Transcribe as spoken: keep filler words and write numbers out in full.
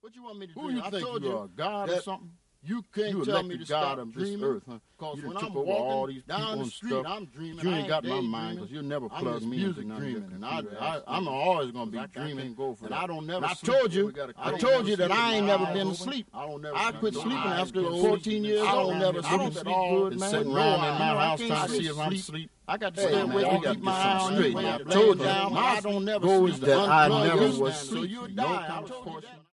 What you want me to Who dream? you I think told you you are, God or something? You can't You tell me elected to God stop of this dreaming. earth, huh? Cause You done when took I'm over walking all these down people the and street, stuff. I'm dreaming. You I ain't got my daydreaming. mind because you'll never I'm plug just me music into none dreaming, of and your I, computer I, ass I'm niggas. always gonna be I can't dreaming. go for and that. I don't never And I sleep. told you, I I told you that never I ain't sleep never with my been eyes asleep. open. I don't never I sleep quit with sleeping my eyes after closed. fourteen years I old. don't never I don't sleep sleep good, and man. sitting No, around I- in you my know, I house can't trying to sleep. see if I'm asleep. I got to Hey, stay man, awake we and gotta keep get my eye something on straight you. here. I Laying told you, down, my I don't never goal sleep. is that I Unplug never you. was So you sleeping. die. No I kind of told you portion. that.